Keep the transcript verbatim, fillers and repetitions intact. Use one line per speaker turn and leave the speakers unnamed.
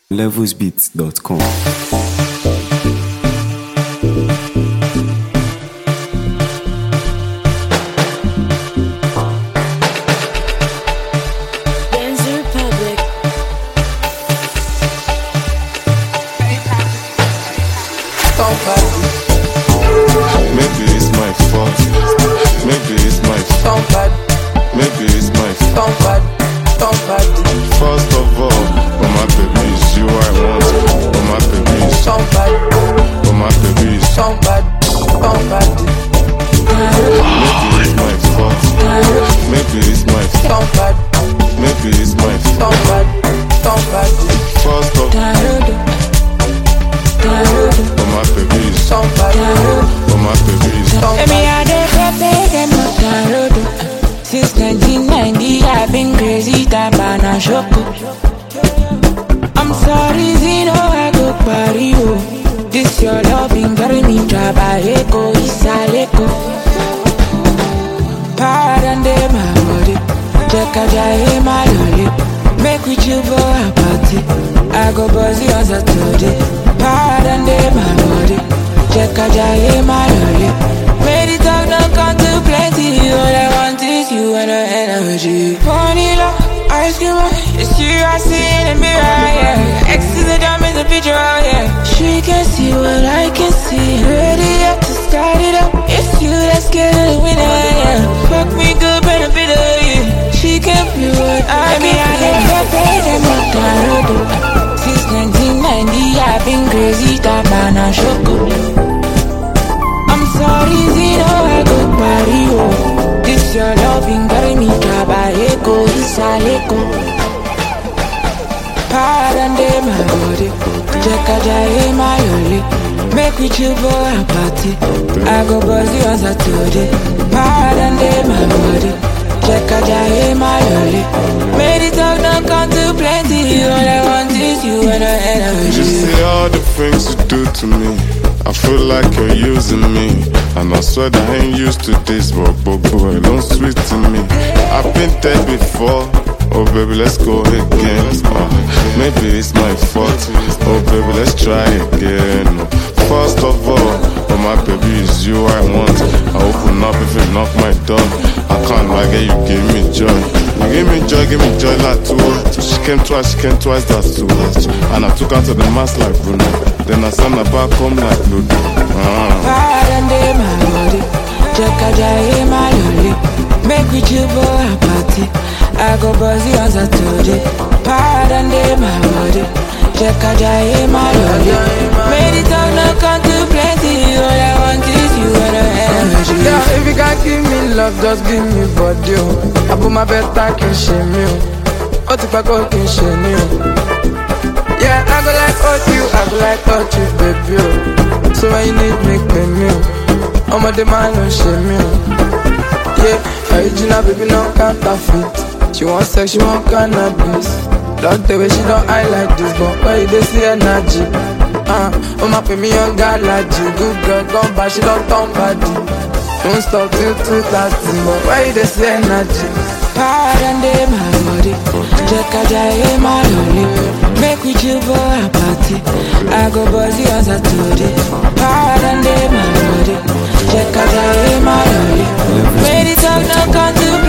levels beats dot com.
Maybe it's my fault. Maybe it's my fault. Maybe it's my fault. First of all, for my baby is you I want. For my baby is for my baby is Maybe it's my fault. Maybe it's my fault. Maybe it's my fault. First of all, for my baby is for my baby is
Emi ade dem no. Since nineteen ninety I've been crazy tabana shoko. I'm sorry Zino I go party oh. This your loving carry me trabaleko isaleko. Pardon them my body. Check a jay my lolly. Make with you for a party. I go buzzy on Saturday. Pardon them my body. Check a jay my lolly. Made it talk, don't come too plenty. All I want is you and the energy. Vanilla, ice cream, it's you I see in the mirror, yeah. X is a diamond, the picture, yeah. She can see what I can see. Ready up to start it up. It's you that's getting the winner, yeah. Fuck me good, benefit of you. She can feel what I mean. I never paid them what I do. Since nineteen ninety, I've been crazy, tabana shoko. I'm sorry, Zino, I go party, oh. This your loving, carry me, trabaleko, isaleko. Pardon them, my body. Check a jay, my lolly. Make with you for a party. I go buzzy on Saturday. Pardon them, my body. Check a jay, my lolly. Made it talk, don't come too plenty. All I want is you and the energy.
You see all the things you do to me. I feel like you're using me. And I swear that I ain't used to this, but but boy, don't sweet to me. I've been there before. Oh baby, let's go again. Oh, maybe it's my fault. Oh baby, let's try again. First of all, oh my baby is you I want. I open up if you knock my door. I can't like it, you give me joy. You give me joy, give me joy like two. So she came twice, she came twice, that's two. And I took her to the mass like Bruno. Then I sent her back home like Ludo. Ah.
Pardon them, my body. Check a jay, my lolly. Make with you for a party. I go buzzy on Saturday. Pardon them, my body. Check a jay, my lolly. Made it all, no come too plenty. All I want is you and the energy.
Yeah, if you can't give me love, just give me body. Oh. I put my best back in shame you. Oh, if I go in shame you. Yeah, I go like hurt you, I go like hurt you, baby. Oh. So when you need me, pay me. Oh. I'm a demand, no shame you. Yeah, original baby, no counterfeit. She want sex, she want cannabis. Don't tell me she don't eye like this, but why you dey see energy? Uh, oh my pay me on galaxy. Good girl, come back, she don't turn body. Don't stop till two thirty, but why you dey see energy?
Pardon them, my body. Check a jay, my lolly. Make with you for a party. I go buzzy on Saturday. Pardon them, my body. Check a jay, my lolly. Made it up, no come to